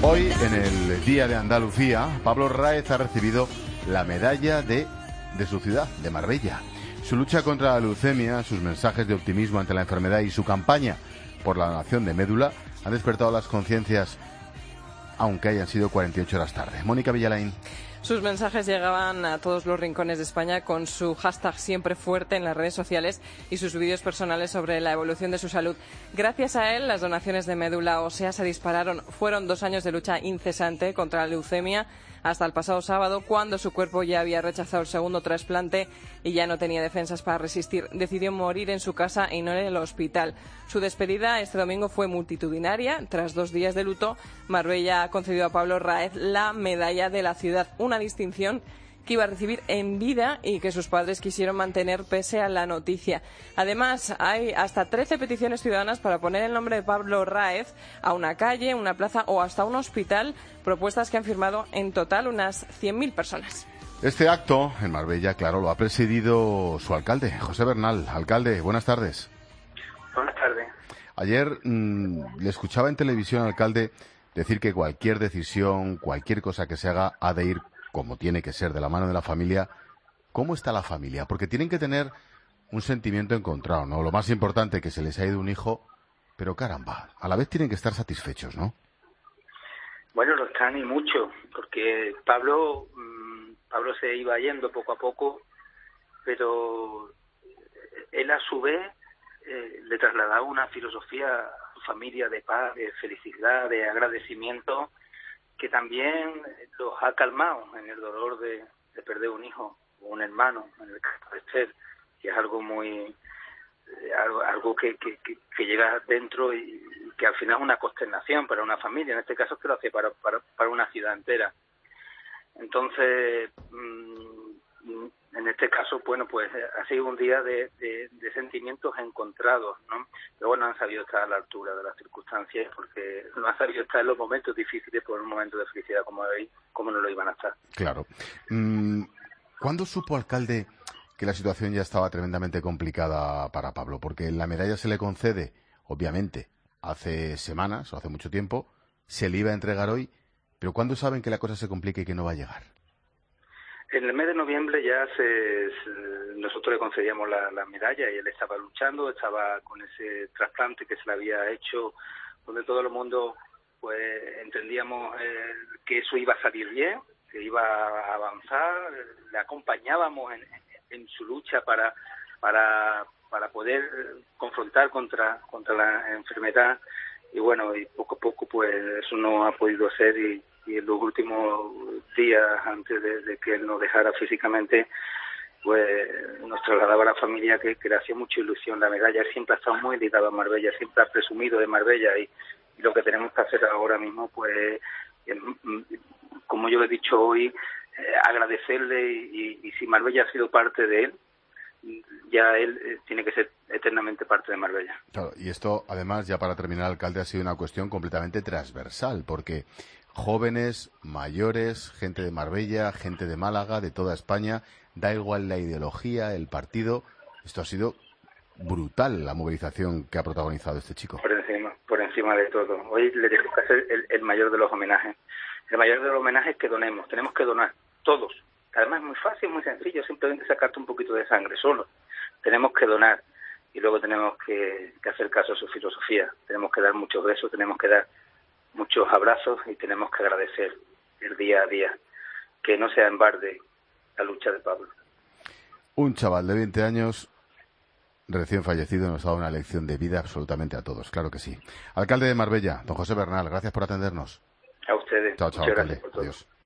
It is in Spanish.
Hoy, en el Día de Andalucía, Pablo Ráez ha recibido la medalla de su ciudad, de Marbella. Su lucha contra la leucemia, sus mensajes de optimismo ante la enfermedad y su campaña por la donación de médula han despertado las conciencias, aunque hayan sido 48 horas tarde. Mónica Villalain. Sus mensajes llegaban a todos los rincones de España con su hashtag siempre fuerte en las redes sociales y sus vídeos personales sobre la evolución de su salud. Gracias a él, las donaciones de médula ósea se dispararon. Fueron 2 años de lucha incesante contra la leucemia hasta el pasado sábado, cuando su cuerpo ya había rechazado el segundo trasplante y ya no tenía defensas para resistir. Decidió morir en su casa y no en el hospital. Su despedida este domingo fue multitudinaria. Tras 2 días de luto, Marbella ha concedido a Pablo Ráez la medalla de la ciudad, una distinción que iba a recibir en vida y que sus padres quisieron mantener pese a la noticia. Además, hay hasta 13 peticiones ciudadanas para poner el nombre de Pablo Ráez a una calle, una plaza o hasta un hospital, propuestas que han firmado en total unas 100.000 personas. Este acto en Marbella, claro, lo ha presidido su alcalde, José Bernal. Alcalde, buenas tardes. Buenas tardes. Ayer le escuchaba en televisión al alcalde decir que cualquier decisión, cualquier cosa que se haga, ha de ir como tiene que ser, de la mano de la familia. ¿Cómo está la familia? Porque tienen que tener un sentimiento encontrado, ¿no? Lo más importante, que se les ha ido un hijo, pero caramba, a la vez tienen que estar satisfechos, ¿no? Bueno, lo están y mucho, porque Pablo se iba yendo poco a poco, pero él a su vez le trasladaba una filosofía a su familia de paz, de felicidad, de agradecimiento, que también los ha calmado en el dolor de perder un hijo o un hermano, en el caso de Esther, que es algo muy algo que llega dentro y que al final es una consternación para una familia, en este caso es que lo hace para una ciudad entera. Entonces, en este caso, bueno, pues ha sido un día de sentimientos encontrados, ¿no? Pero bueno, han sabido estar a la altura de las circunstancias, porque no han sabido estar en los momentos difíciles por un momento de felicidad como hoy, como no lo iban a estar. Claro. ¿Cuándo supo, alcalde, que la situación ya estaba tremendamente complicada para Pablo? Porque la medalla se le concede, obviamente, hace semanas o hace mucho tiempo, se le iba a entregar hoy, pero ¿cuándo saben que la cosa se complica y que no va a llegar? En el mes de noviembre ya nosotros le concedíamos la medalla y él estaba luchando, estaba con ese trasplante que se le había hecho, donde todo el mundo pues entendíamos que eso iba a salir bien, que iba a avanzar, le acompañábamos en su lucha para poder confrontar contra la enfermedad, y bueno, y poco a poco pues eso no ha podido ser, y en los últimos días antes de que él nos dejara físicamente, pues nos trasladaba a la familia que le hacía mucha ilusión la medalla. Él siempre ha estado muy ligado a Marbella, siempre ha presumido de Marbella, y lo que tenemos que hacer ahora mismo, pues, como yo le he dicho hoy, agradecerle, y si Marbella ha sido parte de él, ya él tiene que ser eternamente parte de Marbella. Claro, y esto, además, ya para terminar, alcalde, ha sido una cuestión completamente transversal, porque jóvenes, mayores, gente de Marbella, gente de Málaga, de toda España, da igual la ideología, el partido, esto ha sido brutal, la movilización que ha protagonizado este chico. Por encima de todo. Hoy le tenemos que hacer el mayor de los homenajes. El mayor de los homenajes que donemos. Tenemos que donar, todos. Además es muy fácil, muy sencillo, simplemente sacarte un poquito de sangre solo. Tenemos que donar, y luego tenemos que hacer caso a su filosofía. Tenemos que dar muchos besos, tenemos que dar muchos abrazos, y tenemos que agradecer el día a día, que no sea en balde la lucha de Pablo. Un chaval de 20 años recién fallecido nos ha dado una lección de vida absolutamente a todos, claro que sí. Alcalde de Marbella, don José Bernal, gracias por atendernos. A ustedes. Chao, Muchas alcalde. gracias por todo. Adiós.